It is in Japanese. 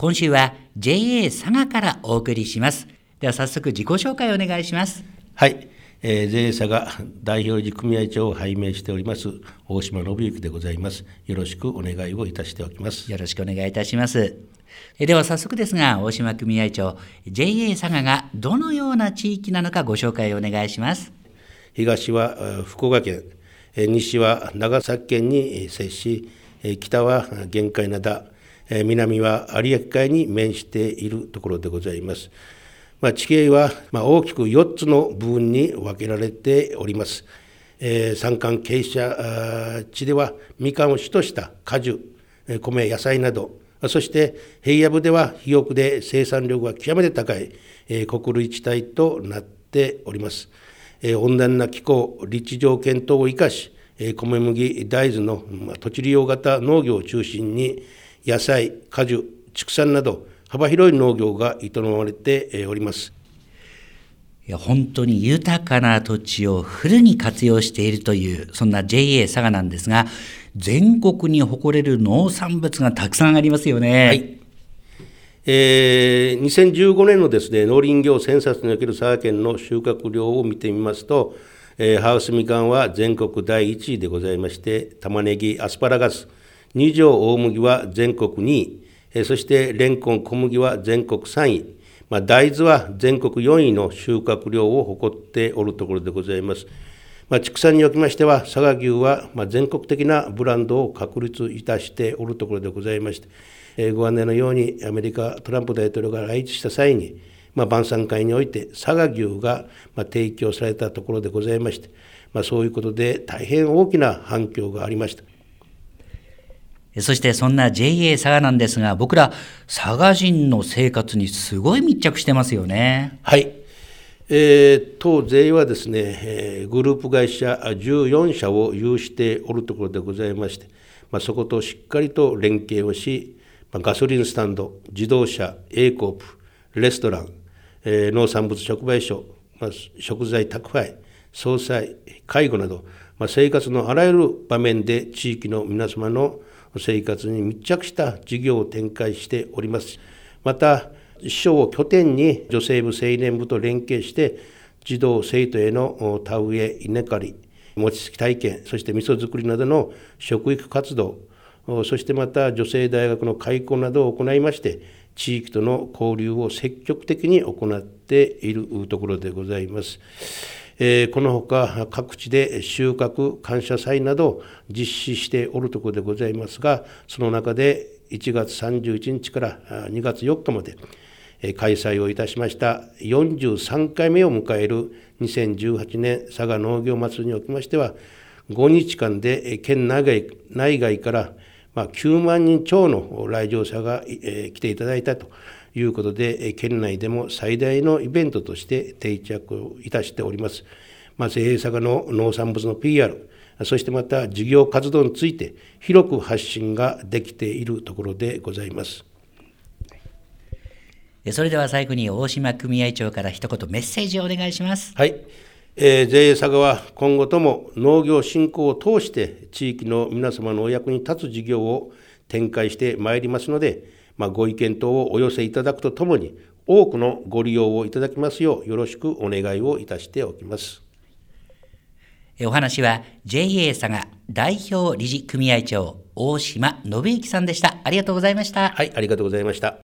今週は JA 佐賀からお送りします。では早速自己紹介をお願いします。 はい、JA 佐賀代表理事組合長を拝命しております大島信之でございます。よろしくお願いをいたしておきます。 よろしくお願いいたします。では早速ですが、大島組合長、 JA 佐賀がどのような地域なのかご紹介をお願いします。 東は福岡県、西は長崎県に接し、北は玄界灘、南は有明海に面しているところでございます。地形は大きく4つの部分に分けられております。山間傾斜地ではみかんを主とした果樹、米、野菜など、そして平野部では肥沃で生産量が極めて高い穀類地帯となっております。温暖な気候、立地条件等を生かし、米麦、大豆の土地利用型農業を中心に野菜、果樹、畜産など幅広い農業が営まれております。 本当に豊かな土地をフルに活用しているという、そんな JA 佐賀なんですが、全国に誇れる農産物がたくさんありますよね。 はい。2015年のですね、農林業センサスにおける佐賀県の収穫量を見てみますと、ハウスみかんは全国第1位でございまして、玉ねぎ、アスパラガス、二条大麦は全国2位、そしてレンコン、小麦は全国3位、大豆は全国4位の収穫量を誇っておるところでございます。畜産におきましては、佐賀牛は全国的なブランドを確立いたしておるところでございまして、ご案内のようにアメリカトランプ大統領が来日した際に、晩餐会において佐賀牛が提供されたところでございまして、そういうことで大変大きな反響がありました。 そしてそんな JA 佐賀なんですが、僕ら佐賀人の生活にすごい密着してますよね。 はい、当 JA はですね、グループ会社14社を有しておるところでございまして、そことしっかりと連携をし、ガソリンスタンド、自動車、A コープ、レストラン、農産物直売所、食材宅配、葬祭、介護など、生活のあらゆる場面で地域の皆様の生活に密着した事業を展開しております。また、市町を拠点に女性部、青年部と連携して、児童・生徒への田植え、稲刈り、餅つき体験、そして味噌作りなどの食育活動、そしてまた女性大学の開校などを行いまして、地域との交流を積極的に行っているところでございます。このほか各地で収穫感謝祭など実施しておるところでございますが、その中で1月31日から2月4日まで開催をいたしました43回目を迎える2018年佐賀農業祭りにおきましては、5日間で県内外から9万人超の来場者が来ていただいたということで、県内でも最大のイベントとして定着をいたしております。JA 佐賀の農産物の PR、そしてまた事業活動について広く発信ができているところでございます。 それでは最後に大島組合長から一言メッセージをお願いします。 はい。JA 佐賀は今後とも農業振興を通して地域の皆様のお役に立つ事業を展開してまいりますので、ご意見等をお寄せいただくとともに、多くのご利用をいただきますようよろしくお願いをいたしておきます。 お話は JA 佐賀代表理事組合長大島信之さんでした。ありがとうございました。 はい、ありがとうございました。